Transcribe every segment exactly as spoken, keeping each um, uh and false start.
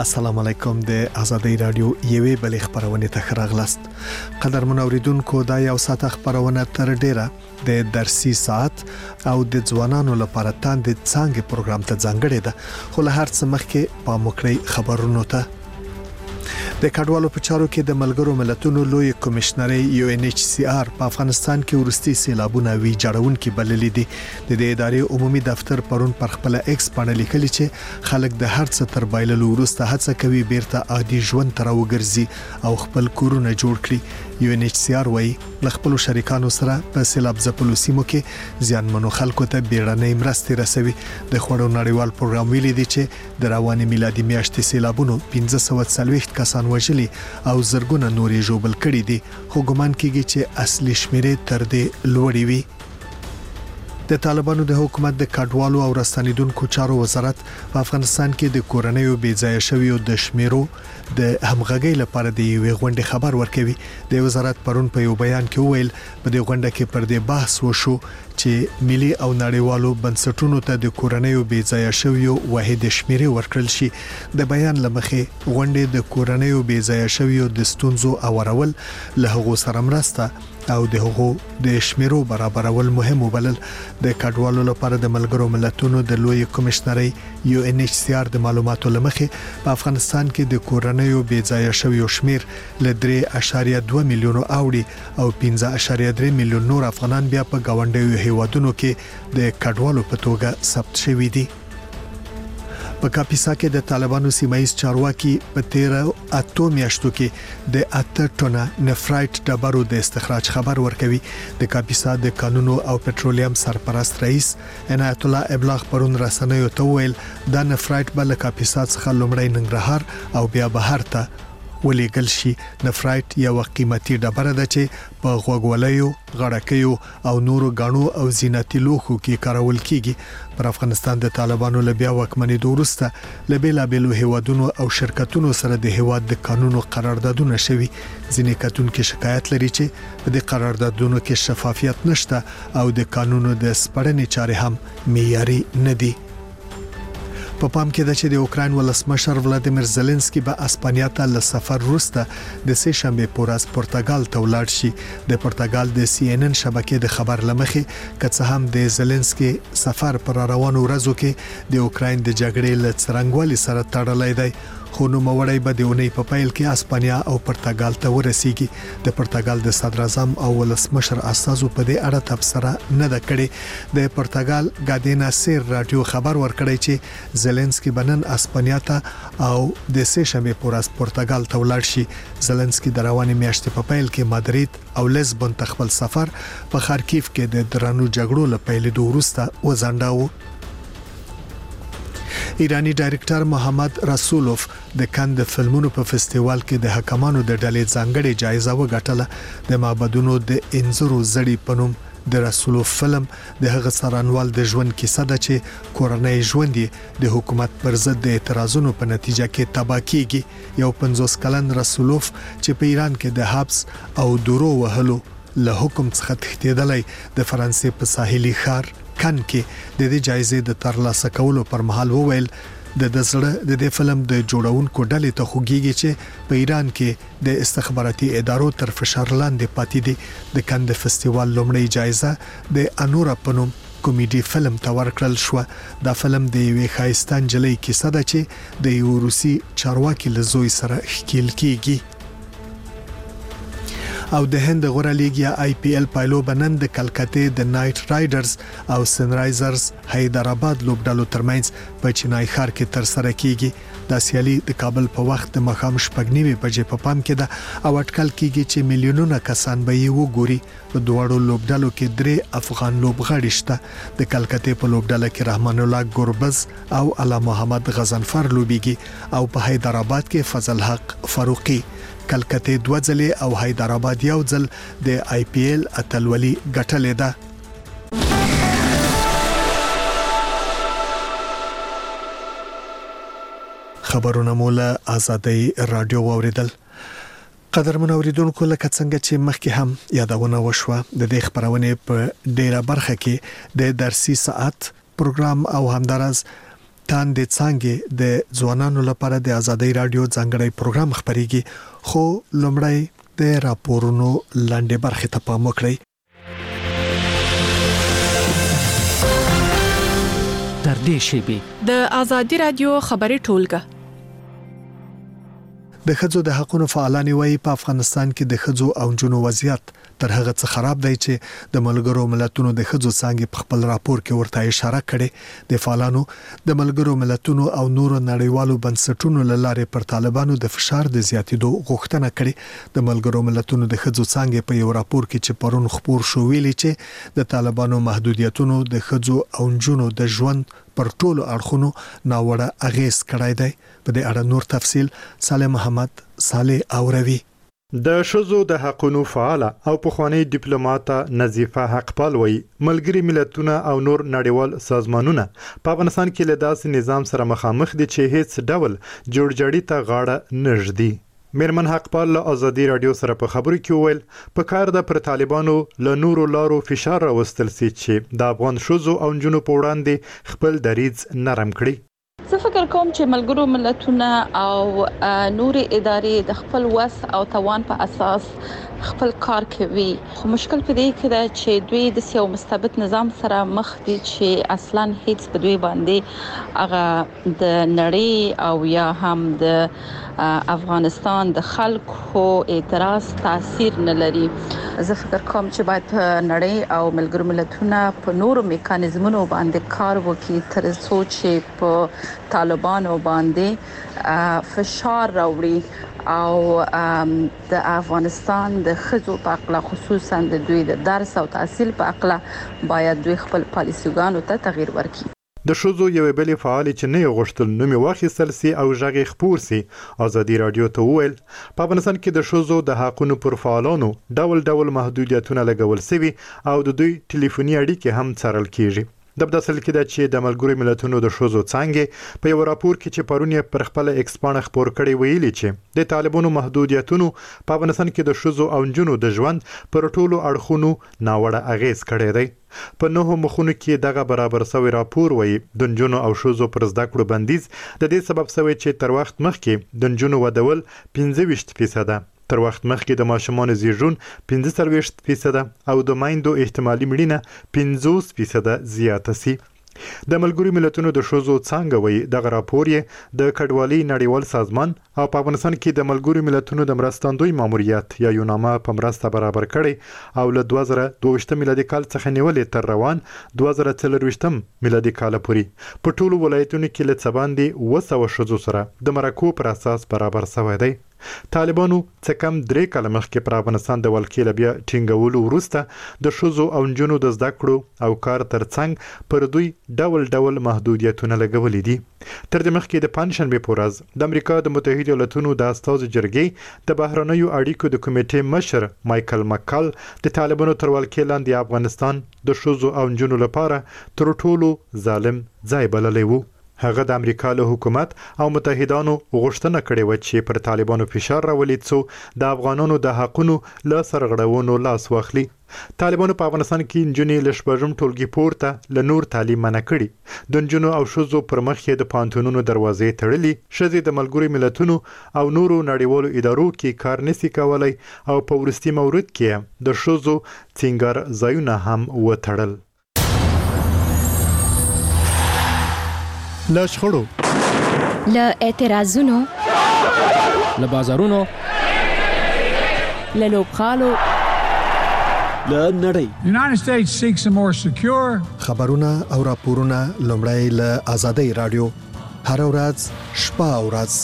السلام علیکم د آزادۍ رادیو یوې بلې خبرونه ته خراغلاست. قدر منوریدونکو دا یو ساعت خبرونه تر ډیره د درسي ساعت او د ځوانانو لپاره تاند څنګه پروګرام ته ځانګړی ده، خو له هر څه مخکې په مکړی خبرونو ته د کډوالو په چارو کې د ملګرو ملتونو لوی کمشنري یو ان ایچ سی آر په افغانستان کې ورستي سیلابونه وی جوړون کې بللې دي. د دې ادارې عمومي دفتر پرون پر خپل ایکس باندې لیکلي چې خلک د هر څه تر بایللو وروسته هڅه کوي بیرته عادي ژوند تر وګرځي او خپل کورونه جوړ کړي. یو ان ایچ سی آر وايي خپل شریکانو سره په سیلاب ځپلو سیمو کې ځانمنو خلکو ته بیړنۍ مرستې رسوي. د خوړو نړیوال پروګرام ویلي دی چې د رواني میلادي میاشتې سیلابونو پنځه سوه څلوېښت کسان وژلي او زرګونه نورې ژوبل کړي دي، خو ګمان کیږي چې اصلي شمیرې تر دې لوړې وي. د طالبانو د حکومت د کډوالو او راستنیدونکو چارو وزارت په افغانستان کې د کورنیو بې ځای شویو د شمیرو د همغږۍ لپاره د یوې غونډې خبر ورکوي. د وزارت پرون په یو بیان کې وویل په دې غونډه کې پر دې بحث وشو چې ملي او نړیوالو بنسټونو ته د کورنیو بې ځای شویو واحد شمیرې ورکړل شي. د بیان لمخې غونډې د کورنیو بې ځای شویو د ستونزو اورول، له هغو سره مرسته او د هغو د شمیرو برابرول مهم وبلل. د کډوالو لپاره د ملګرو ملتونو د لوی کمشنري یو ان ایچ سی آر د معلوماتو لمخې په افغانستان کې د کورنیو بې ځای شویو شمیر ل درې اعشاریه دوه میلیونه اوړي او پنځه اعشاریه درې میلیون نور افغانان بیا په گاونډیو هیوادونو کې د کډوالو په توګه ثبت شوي دي. په کاپیسا کې د طالبانو سیمایي چارواکي په تیر اته میاشتو کې د اته ټنه نفرایټ ډبرو د استخراج خبر ورکوي. د کاپیسا د قانونو او پټرولیم سرپرست رئیس عنایت الله ابلاغ پرون رسنیو ته ویل دا نفرایټ بل کاپیسا څخه لومړی ننګرهار او بیا بهر ته ولېګل شي. نفرایټ یو قیمتي ډبره ده چې په غوګولیو، غړکیو او نورو غاڼو او زینتي لوښو کې کارول کیږي. پر افغانستان د طالبانو له بیا واکمنېدو وروسته له بیلابیلو هیوادونو او شرکتونو سره د هیواد د قانونو قراردادونه شوي. ځینې کتونکو شکایت لري چې په دې قراردادونو کې شفافیت نشته او د قانونو د سپړنې چارې هم معیاري نه دي. په پام کې ده چې د اوکراین ولسمشر ولادیمیر زيلنسکي به اسپانیا ته له سفر وروسته د سه شنبه پورز پرتګال ته ولاړ شي. د پرتګال د سی ان ان شبکې د خبر لمخې کڅ هم د زيلنسکي سفر پر روانو ورځو کې د اوکراین د جګړې له څرنګوالي سره تړلې دی، خو نو موړی به د اونۍ په پایل کې اسپانیا او پرتګال ته ورسیږي. د پرتګال د صدر اعظم او ولسمشر استازو په دې اړه تبصره نه ده کړې. د پرتګال ګادینا سیر رادیو خبر ورکړی چې زيلنسکي بنن اسپانیا ته او د سه شنبه پورز پرتګال ته ولاړ شي. زيلنسکي د رواني میاشتې په پایل کې مادرید او لیسبون ته خپل سفر په خارکیف کې د درانو جګړو له پیلېدو وروسته وځنډاوه. ایرانی ډایرکټر محمد رسولوف د کاند فلمونو په فستیوال کې د حکمانو د ډلې ځانګړې جایزه وګټله. د معبدونو د انځورو زړی پنوم د رسولوف فلم د هغه څارنوال د ژوند کیسه ده چې کورنۍ ژوند د حکومت پر ضد د اعتراضونو په نتیجه کې تباہ کیږي. یو پنځوس کلن رسولوف چې په ایران کې د حبس او دورو وهلو له حکم څخه تښتېدلی د فرانسې په ساحلي ښار کان کې د دې جایزې د ترلاسه کولو پر مهال وویل د دزړه د دې فلم د جوړونکو ډلې ته خوږیږي چې په ایران کې د استخباراتي ادارو تر فشار لاندې پاتې دي. د کاند فستیوال لومړی جایزه د انورا پنوم کومیډي فلم ته ورکړل شو. دا فلم د یوې ښایسته نجلۍ کیسه ده چې د یو روسي چارواکي له زوی سره ښکیل کیږي. او د هند غوړه لیګ یا آی پی ایل پایلو بنن د کلکته د نایټ رایډرز او سنرایزرز حیدرآباد لوبډالو ترمنځ په چنای ښار کې تر سره کیږي. د سیالي د کابل په وخت د مخام شپږنیمه بجې په پام کې ده او اټکل کیږي چې میلیونونه کسان به یې وګوري. په دوړو لوبډالو کې درې افغان لوبغاړي شته. د کلکته په لوبډاله کې رحمان الله ګوربز او الا محمد غزنفر لوبيږي او په حیدرآباد کې فضل حق فاروقي. کلکته دوه ځلې او حیدرآباد یو ځل د آی پی ایل اتلولي ګټلې ده. خبرونه مولا آزادۍ رادیو اوریدل. قدرمن اوریدونکو لکه څنګه چې مخکې هم یادونه وشوه د دې خبرونه په ډیره برخه کې د درسي ساعت پروګرام او همدارس تاندې څنګه د ځوانانو لپاره د ازادي رادیو ځانګړی پروګرام خبريږي خو لومړی د راپورونو لاندې برخه ته پام وکړئ. تر دې شیبې د ازادي رادیو خبري ټولګه د ښځو د حقوقو فعالان وایي په افغانستان کې د ښځو او نجونو وضعیت تر هغه څه خراب دی چې د ملګرو ملتونو د ښځو څنګه په خپل راپور کې ورته اشاره کړې. د فعالانو د ملګرو ملتونو او نورو نړیوالو بنسټونو لاره پر طالبانو د فشار د زیاتېدو غوښتنه کړې. د ملګرو ملتونو د ښځو څنګه په یو راپور کې چې پرون خبر شو ویلي چې د طالبانو محدودیتونو د ښځو او نجونو د ژوند پر ټولو اړخونو ناوړه اغیز کړی دی. په دې اړه نور تفصیل صالح محمد صالح اوروي. د شذو د حقوقو فعال او پخوانی ډیپلوماټ نظیفه حقپال وی ملګری ملتونه او نور نړیوال سازمانونه په افغانستان کې له داسې نظام سره مخامخ دي چې هیڅ ډول جوړجاړي ته غاړه نږدي. میرمن حقپال له ازادي رادیو سره په خبرو کې ویل په کار د پر طالبانو له نورو لارو فشار راوستل سي چې د افغان شذو او نجونو په وړاندې خپل دریځ نرم کړي. زه فکر کوم چې ملګرو ملتونه او نوري ادارې د خپل وس او توان په اساس خپل کار کوي، خو مشکل په دې کې دا چې دوی د سیاو مستبد نظام سره مخ دي چې اصلا هیڅ په دوی باندې هغه د نړۍ او یا هم د افغانستان د خلکو اعتراض تاثیر نه لري. زه فکر کوم چې باید نړۍ او ملګرو ملتونه په نورو میکانیزمونو باندې کار وکړي تر څو چې په طالبانو باندې فشار راوړي او د افغانستان د ښځو په اړه خصوصا د دوی د درس او تحصیل په اړه باید دوی خپل پالیسیګانو ته تغییر ورکړي. د شذو یو بل فعال چې نه غوښتل نومي واخیستل سي او ژغې خپور سي ازادي رادیو ته ویل په افغانستان کې د شذو د حقوقو پر فعالانو ډول ډول محدودیتونه لګول سوي او د دوی ټلیفوني اړیکې هم څارل کیږي. د بداسل کې د چې د ملګرو ملتونو د شذو څنګه په یو راپور کې چې پرونی پر خپل ایکسپان خبر کړي ویلي چې د طالبانو محدودیتونو په افغانستان کې د شذو او نجونو د ژوند پر ټولو اړخونو ناوړه اغیز کړی دی. په نوو مخونو کې دغه برابر سوی راپور وایي د نجونو او شذو پر زده کړو بندیز د دې سبب شوی چې تر وخت مخکې د نجونو ودول پنځه ویشت فیصد تر وخت مخکې د ماشومانو زیږون پنځه څلوېښت فیصد او د مایندو احتمالي مړینه پنځوس فیصد زیاته سي. د ملګرو ملتونو د شذو څنګه وایي دغه راپور یې د کډوالۍ نړیوال سازمان او په افغانستان کې د ملګرو ملتونو د مرستندوی ماموریت یا یوناما په مرسته برابر کړي او له دوه زره دوه ویشت میلادي کال څخه نیولې تر روان دوه زره څلورویشت میلادي کال پورې په ټولو ولایتونو کې له څه باندې اوه سوه شذو سره د مرکو پر اساس برابر شوی دی. طالبانو څه کم درې کاله مخکې پر افغانستان د ولکې بیا ټینګولو وروسته د شذو او نجونو د زده کړو او کار ترڅنګ پر دوی ډول ډول محدودیتونه لګولې دي. تر دې مخکې د پنځشنبه په ورځ د امریکا د متحده ایالاتونو د استازو جرګې د بهرنیو اړیکو د کمیټې مشر مایکل مکال د طالبانو تر ولکې لاندې افغانستان د شذو او نجونو لپاره تر ټولو ظالم ځای بللی وو. هغه د امریکا له حکومت او متحدانو غوښتنه کړې و چې پر طالبانو فشار راولي څو د افغانانو د حقونو له سرغړونو لاس واخلي. طالبانو په افغانستان کې نجونې له شپږم ټولګي پورته له نور تعلیم منع کړي. د نجونو او ښځو پر مخ یې د پانتونونو دروازې تړلي. ښځې د ملګرو ملتونو او نورو نړیوالو ادارو کې کار نشي کولای او په وروستي مورد کې د ښځو څنګه ځایونه هم وتړل. له شخړو، له اعتراضونو، له بازارونو، له لوبغالو، له نړۍ. The United States seeks a more secure خبرونه او راپورونه لومړی له ازادي رادیو هر ورځ شپه او ورځ.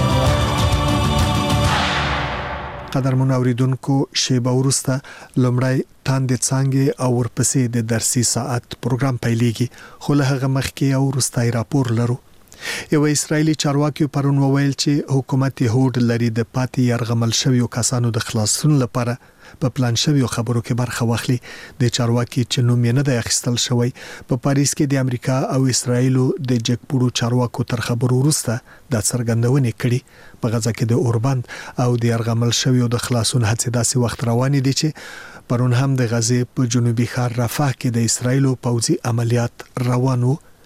قدرمن اوریدونکو شیبه ورسته لومړی تاندې څنګه او ورپسې د درسي ساعت پروګرام پیلېږي خو له هغه مخکې او وروستای راپور لرو. یو اسرایلی چارواکي پرون وویل چې حکومت یهود لري د پاتې يرغمل شویو کسانو د خلاصون لپاره په پلان شویو خبرو کې برخه واخلي. د چارواکي چې نوم یې نه دی اخیستل شوی په پاریس کې د امریکا او اسرایلو د جګپوړو چارواکو تر خبرو وروسته د څرګندونې کړي. په غزا کې د اوربند او د يرغمل شویو د خلاصون هڅې داسې وخت روان دي چې پرون هم د غزې په جنوبي ښار رفح کې د اسرایلو پوځي عملیات روان وو.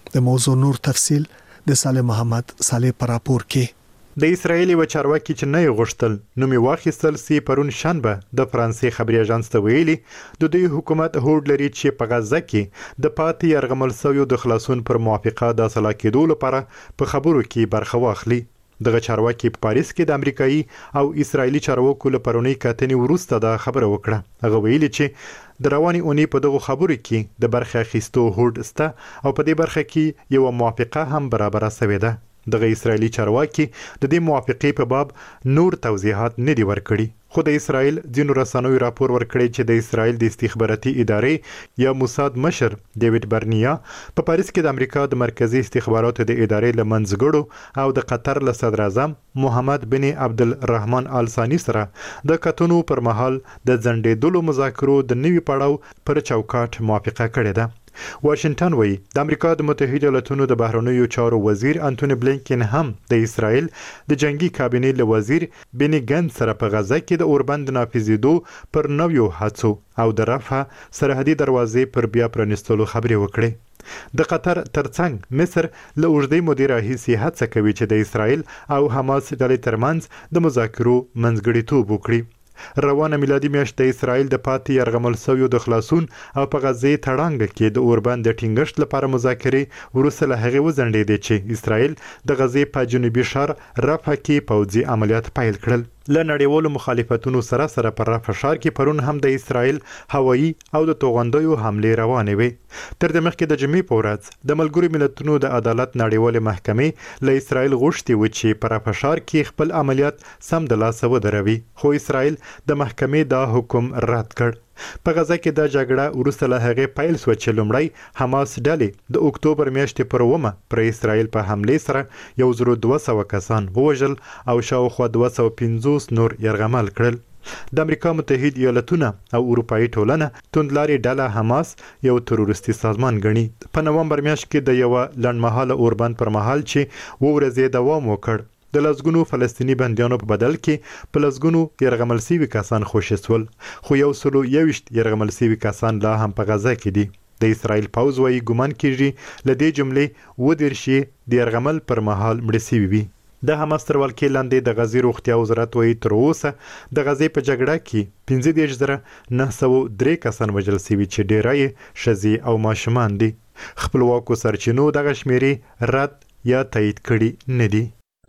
د موضوع نور تفصيل د صالح محمد صالح پر راپور کې. د اسرایل و چارواکي چې نه غوښتل نو می واخیستل سي پرون شنبه د فرانسې خبري اژانس ته ویلي د دوی حکومت هوډ لري چې په غزه کې د پاتې يرغمل سویو د خلاصون پر موافقه د اصلاح کېدو لپاره په خبرو کې برخه واخلي. دغه چارواکي په پاریس کې د امریکایي او اسرایلی چارواکو له پرونی کتنې وروسته دا خبره وکړه. هغه ویلي چې د رواني اونۍ په دغه خبرو کې د برخه اخیستو هوډ سته او په دې برخه کې یو موافقه هم برابره شوې ده. دغه اسرایلی چارواکي د دې موافقې په باب نور توضیحات نه دی ورکړي. خو د اسرایل ځینو رسنیو راپور ورکړی چې د اسرایل د استخباراتي ادارې یا موساد مشر ډیوډ برنیا په پاریس کې د امریکا د مرکزی استخباراتو د ادارې لمنځګړو او د قطر له صدر اعظم محمد بن عبد الرحمن آل ثاني سره د کتنو پر مهال د ځنډېدلو مذاکرو د نوي پړاو پر چوکاټ موافقه کړې ده. واشنگټن وایي د امریکا د متحده ایالاتونو د بهرنیو چارو وزیر انټونی بلینکن هم د اسرایل د جنگي کابینې له وزیر بنی ګنز سره په غزه کې د اوربند نافذیدو پر نویو هڅو او د رفح سرحدي دروازې پر بیا پرانستلو خبرې وکړې. د قطر ترڅنګ مصر له اوږدې مودې راهیسې هڅه کوي چې د اسرایل او حماس ډلې ترمنځ د مذاکرو منځګړیتوب وکړي. روانه میلادي میاشت د اسرایل د پاتې يرغمل سویو د خلاصون او په غزه تړانګ کې د اوربند د ټینګښت لپاره مذاکرې وروسته له هغه وزندې چې اسرایل د غزه په جنوبي شهر رفح کې پوځي عملیات پیل کړل. له نړیوالو مخالفتونو سره سره پر رفح ښار کې پرون هم د اسرایل هوایي او د توغندیو حمله روانې وې. تر دې مخکې د جمعې په ورځ د ملګرو ملتونو د عدالت نړیوال محکمې له اسرایل غوښتي و چې پر رفح ښار کې خپل عملیات سم د لاسه ودروي، خو اسرایل د محکمې دا حکم رد کړ. په غزه کې د جګړه وروسته له هغې پیل شو چې لومړی حماس ډلې د اکتوبر میاشتې پر اوومه پر اسرایل په حمله سره یو زر دوه سوه کسان ووژل او شاوخوا دوه سوه پنځوس نور یرغمل کړل. د امریکا متحده ایالاتونه او اروپאי ټولنه توندلاري ډله حماس یو تروریستي سازمان ګڼي. په نومبر میاشت کې د یو لنډمهاله اوربند پر مهال چې و ورځې دوام وکړ د لسګونو فلسطینی بندیانو په بدل کې په لسګونو يرغمل سوي کسان خوشي سول، خو یو سلو یوشت يرغمل سوي کسان لا هم په غزه کې دي. د اسرایل پوځ وايي ګومان کیږي لدې جملې و درشي د يرغمل پر مهال مړ سوي وي. د حماس تر ولکې لاندې د غزې روغتیا وزارت وايي تر اوسه د غزې په جګړه کې پنځه دېرش زره نه سوه درې کسان وژل سوي چې ډېری ښځې او ماشومان دي. خپلواکو سرچینو دغه شمیرې رد یا تایید کړي نه دي.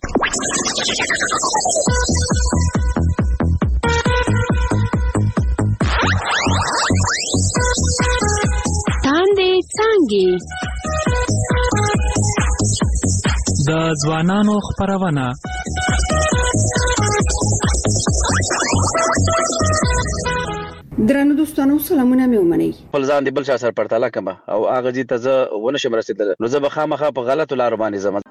تاندې څانګې د ځوانانو خپرونه درنو دوستانو سلامونه مې ومنئ. خپل ځان د بل چا سره پرتله کړم او هغه ځای ته زه ونه شم رسېدلی، نو زه به خامخا په غلطو لارو باندې ځم.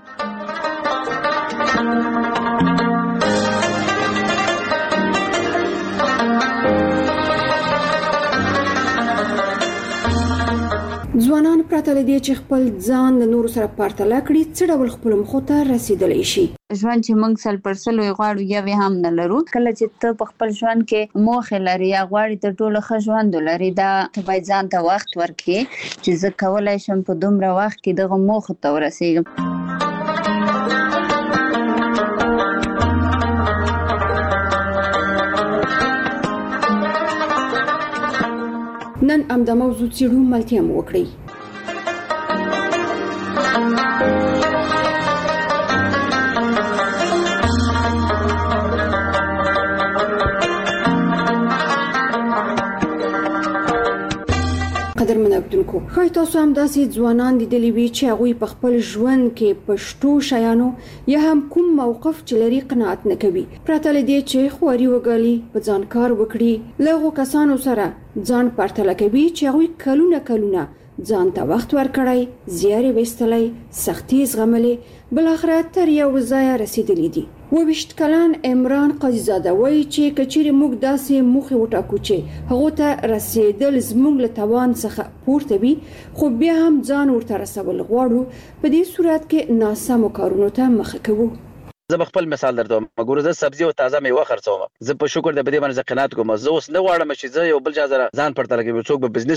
ځوانان پرته له دې چې خپل ځان د نورو سره پرتله کړي څه ډول خپلو موخو ته رسېدلی شي. ژوند چې موږ سل پر سلو یې غواړو یوې هم نه لرو. کله چې ته په خپل ژوند کې موخې لري یا غواړې تر ټولو ښه ژوند ولري، دا ته باید ځان ته وخت ورکړې چې زه کولی شم په دومره وخت کې دغه موخو ته ورسېږم. نن همدا موضوع څېړو، ملتیا مو وکړئ. قدرمن اوریدونکو، ښایي تاسو هم داسې ځوانان لیدلي وي چې هغوی په خپل ژوند کې په شتو شیانو یا هم کوم موقف چې لري قناعت نه کوي، پرته له دې چې خواري وګالي، په ځان کار وکړي، له هغو کسانو سره ځان پرتله کوي چې هغوی کلونه کلونه ځان ته وخت ورکړی، زیار یې ویستلی، سختي زغملې، بالاخره تر یو ځایه رسېدلي دي. اوویشت کلن عمران قاضیزاده وایي چې که چیرې موږ داسې موخې وټاکو چې هغو ته رسېدل زموږ له توان څخه پورته وي، خو بیا هم ځان ورته رسول غواړو، په دې صورت کې ناسمو کارونو ته مخه کوو. زه به خپل مثال درته وایم. ګوره زه سبزي او تازه میوه خرڅوم، زه په شکر د بدې باندې قناعت کوم. زه اوس نه غواړم چې زه یو بل چا سره ځان پرتله کوم. څوک به بزنس